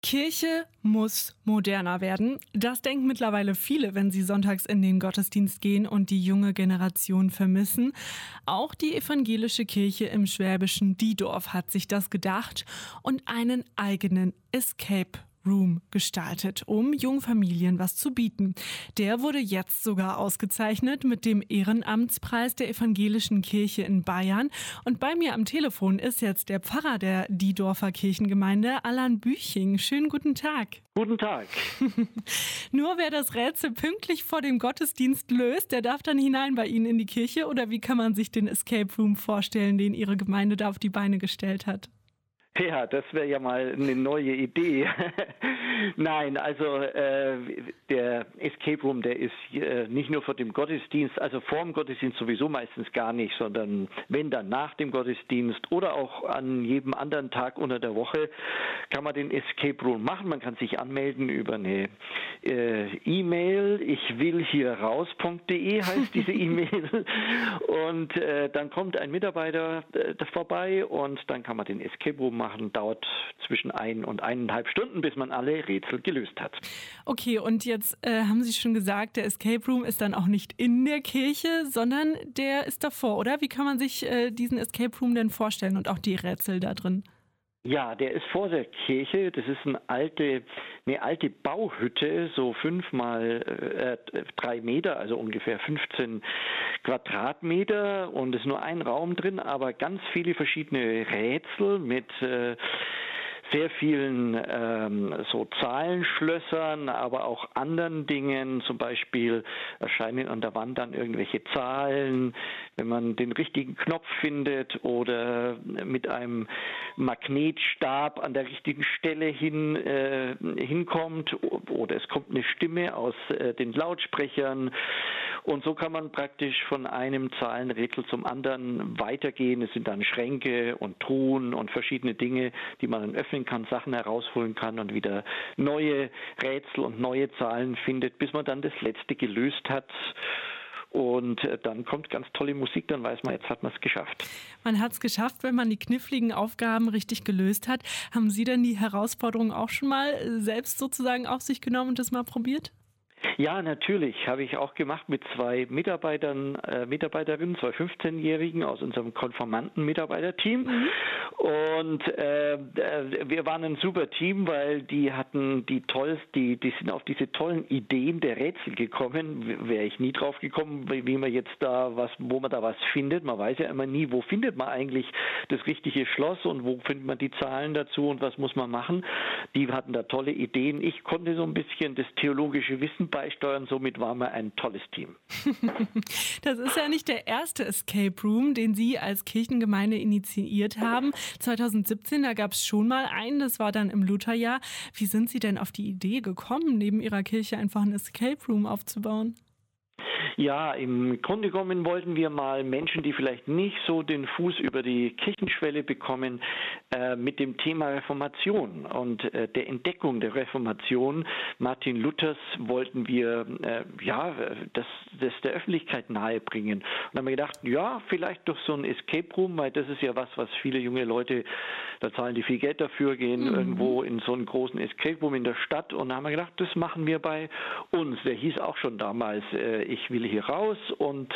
Kirche muss moderner werden. Das denken mittlerweile viele, wenn sie sonntags in den Gottesdienst gehen und die junge Generation vermissen. Auch die evangelische Kirche im schwäbischen Diedorf hat sich das gedacht und einen eigenen Escape Room gestaltet, um jungen Familien was zu bieten. Der wurde jetzt sogar ausgezeichnet mit dem Ehrenamtspreis der evangelischen Kirche in Bayern. Und bei mir am Telefon ist jetzt der Pfarrer der Diedorfer Kirchengemeinde, Allan Büching. Schönen guten Tag. Guten Tag. Nur wer das Rätsel pünktlich vor dem Gottesdienst löst, der darf dann hinein bei Ihnen in die Kirche? Oder wie kann man sich den Escape Room vorstellen, den Ihre Gemeinde da auf die Beine gestellt hat? Ja, das wäre ja mal eine neue Idee. Nein, also der Escape Room, der ist nicht nur vor dem Gottesdienst, also vor dem Gottesdienst sowieso meistens gar nicht, sondern wenn dann nach dem Gottesdienst oder auch an jedem anderen Tag unter der Woche kann man den Escape Room machen. Man kann sich anmelden über eine E-Mail, ichwillhieraus.de heißt diese E-Mail und dann kommt ein Mitarbeiter vorbei und dann kann man den Escape Room machen, dauert zwischen 1 und 1,5 Stunden, bis man alle Rätsel gelöst hat. Okay, und jetzt haben Sie schon gesagt, der Escape Room ist dann auch nicht in der Kirche, sondern der ist davor, oder? Wie kann man sich diesen Escape Room denn vorstellen und auch die Rätsel da drin? Ja, der ist vor der Kirche. Das ist eine alte Bauhütte, so 5 mal 3 Meter, also ungefähr 15 Quadratmeter. Und es ist nur ein Raum drin, aber ganz viele verschiedene Rätsel mit sehr vielen so Zahlenschlössern, aber auch anderen Dingen. Zum Beispiel erscheinen an der Wand dann irgendwelche Zahlen, wenn man den richtigen Knopf findet oder mit einem Magnetstab an der richtigen Stelle hinkommt oder es kommt eine Stimme aus den Lautsprechern. Und so kann man praktisch von einem Zahlenrätsel zum anderen weitergehen. Es sind dann Schränke und Truhen und verschiedene Dinge, die man dann öffnen kann, Sachen herausholen kann und wieder neue Rätsel und neue Zahlen findet, bis man dann das letzte gelöst hat. Und dann kommt ganz tolle Musik, dann weiß man, jetzt hat man es geschafft. Man hat es geschafft, wenn man die kniffligen Aufgaben richtig gelöst hat. Haben Sie denn die Herausforderung auch schon mal selbst sozusagen auf sich genommen und das mal probiert? Ja, natürlich. Habe ich auch gemacht mit 2 Mitarbeiterinnen, 2 15-Jährigen aus unserem Konformanten-Mitarbeiterteam. Und wir waren ein super Team, weil die hatten die sind auf diese tollen Ideen der Rätsel gekommen. Wäre ich nie drauf gekommen, wie man jetzt wo man da was findet. Man weiß ja immer nie, wo findet man eigentlich das richtige Schloss und wo findet man die Zahlen dazu und was muss man machen. Die hatten da tolle Ideen. Ich konnte so ein bisschen das theologische Wissen beisteuern, somit waren wir ein tolles Team. Das ist ja nicht der erste Escape Room, den Sie als Kirchengemeinde initiiert haben. 2017, da gab es schon mal einen, das war dann im Lutherjahr. Wie sind Sie denn auf die Idee gekommen, neben Ihrer Kirche einfach einen Escape Room aufzubauen? Ja, im Grunde genommen wollten wir mal Menschen, die vielleicht nicht so den Fuß über die Kirchenschwelle bekommen, mit dem Thema Reformation und der Entdeckung der Reformation Martin Luthers wollten wir das der Öffentlichkeit nahebringen. Und dann haben wir gedacht, ja, vielleicht durch so ein Escape Room, weil das ist ja was viele junge Leute, da zahlen die viel Geld dafür, gehen irgendwo in so einen großen Escape Room in der Stadt. Und dann haben wir gedacht, das machen wir bei uns. Der hieß auch schon damals, ich will hier raus und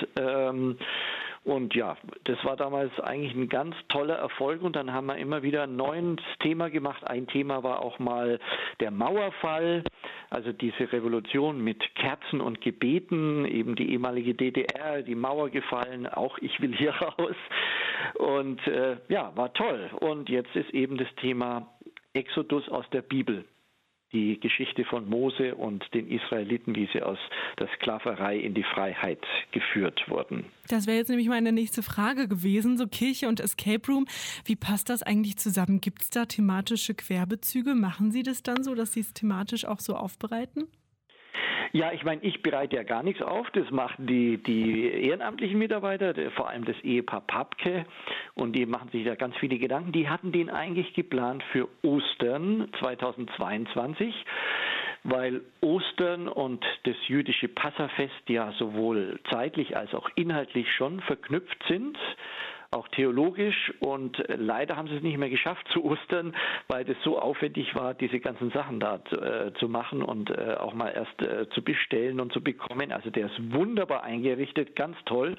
ja, das war damals eigentlich ein ganz toller Erfolg und dann haben wir immer wieder ein neues Thema gemacht. Ein Thema war auch mal der Mauerfall, also diese Revolution mit Kerzen und Gebeten, eben die ehemalige DDR, die Mauer gefallen, auch ich will hier raus und war toll. Und jetzt ist eben das Thema Exodus aus der Bibel. Die Geschichte von Mose und den Israeliten, wie sie aus der Sklaverei in die Freiheit geführt wurden. Das wäre jetzt nämlich meine nächste Frage gewesen, so Kirche und Escape Room. Wie passt das eigentlich zusammen? Gibt es da thematische Querbezüge? Machen Sie das dann so, dass Sie es thematisch auch so aufbereiten? Ja, ich meine, ich bereite ja gar nichts auf. Das machen die ehrenamtlichen Mitarbeiter, vor allem das Ehepaar Papke. Und die machen sich da ganz viele Gedanken. Die hatten den eigentlich geplant für Ostern 2022, weil Ostern und das jüdische Passafest ja sowohl zeitlich als auch inhaltlich schon verknüpft sind. auch theologisch. Und leider haben sie es nicht mehr geschafft zu Ostern, weil das so aufwendig war, diese ganzen Sachen da zu machen und auch mal erst zu bestellen und zu bekommen. Also der ist wunderbar eingerichtet, ganz toll.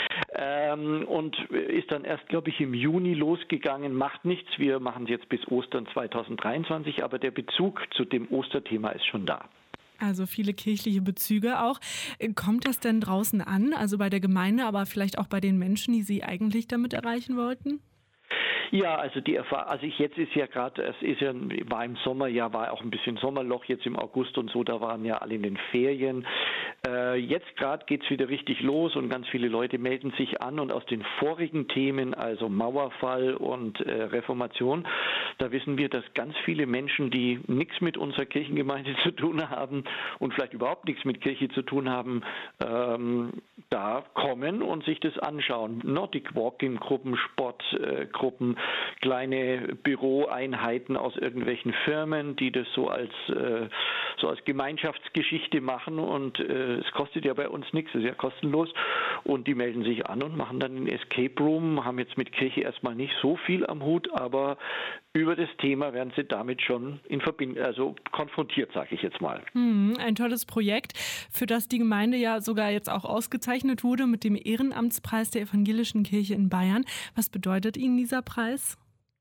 Und ist dann erst, glaube ich, im Juni losgegangen. Macht nichts, wir machen es jetzt bis Ostern 2023, aber der Bezug zu dem Osterthema ist schon da. Also viele kirchliche Bezüge auch. Kommt das denn draußen an, also bei der Gemeinde, aber vielleicht auch bei den Menschen, die Sie eigentlich damit erreichen wollten? Ja, also die Erfahrung, jetzt ist ja gerade, war im Sommer, war auch ein bisschen Sommerloch jetzt im August und so, da waren ja alle in den Ferien. Jetzt gerade geht es wieder richtig los und ganz viele Leute melden sich an und aus den vorigen Themen, also Mauerfall und Reformation, da wissen wir, dass ganz viele Menschen, die nichts mit unserer Kirchengemeinde zu tun haben und vielleicht überhaupt nichts mit Kirche zu tun haben, da kommen und sich das anschauen. Nordic Walking Gruppen, Sportgruppen, kleine Büroeinheiten aus irgendwelchen Firmen, die das so als Gemeinschaftsgeschichte machen und es kostet ja bei uns nichts, es ist ja kostenlos und die melden sich an und machen dann einen Escape Room, haben jetzt mit Kirche erstmal nicht so viel am Hut, aber über das Thema werden sie damit schon konfrontiert, sage ich jetzt mal. Ein tolles Projekt, für das die Gemeinde ja sogar jetzt auch ausgezeichnet wurde mit dem Ehrenamtspreis der Evangelischen Kirche in Bayern. Was bedeutet Ihnen dieser Preis?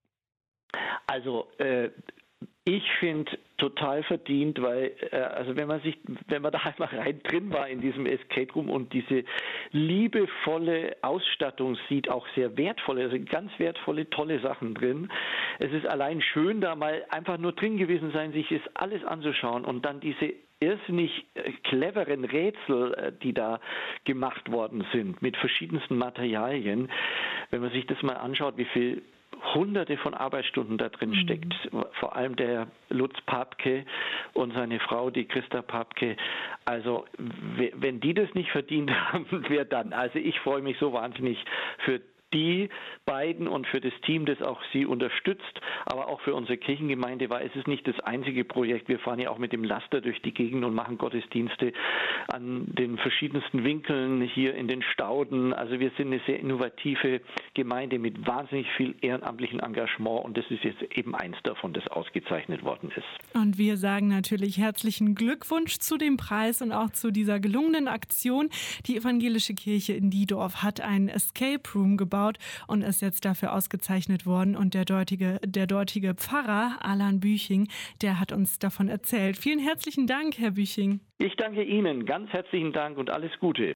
Also ich finde total verdient, weil wenn man da einmal drin war in diesem Escape Room und diese liebevolle Ausstattung sieht, auch sehr wertvolle, also ganz wertvolle, tolle Sachen drin. Es ist allein schön, da mal einfach nur drin gewesen sein, sich das alles anzuschauen und dann diese irrsinnig cleveren Rätsel, die da gemacht worden sind mit verschiedensten Materialien. Wenn man sich das mal anschaut, wie viel Hunderte von Arbeitsstunden da drin steckt. Vor allem der Lutz Papke und seine Frau, die Christa Papke. Also wenn die das nicht verdient haben, wer dann? Also ich freue mich so wahnsinnig für die beiden und für das Team, das auch sie unterstützt, aber auch für unsere Kirchengemeinde, weil es ist nicht das einzige Projekt. Wir fahren ja auch mit dem Laster durch die Gegend und machen Gottesdienste an den verschiedensten Winkeln hier in den Stauden. Also wir sind eine sehr innovative Gemeinde mit wahnsinnig viel ehrenamtlichem Engagement und das ist jetzt eben eins davon, das ausgezeichnet worden ist. Und wir sagen natürlich herzlichen Glückwunsch zu dem Preis und auch zu dieser gelungenen Aktion. Die Evangelische Kirche in Diedorf hat einen Escape Room gebaut und ist jetzt dafür ausgezeichnet worden. Und der dortige Pfarrer Alan Büching, der hat uns davon erzählt. Vielen herzlichen Dank, Herr Büching. Ich danke Ihnen. Ganz herzlichen Dank und alles Gute.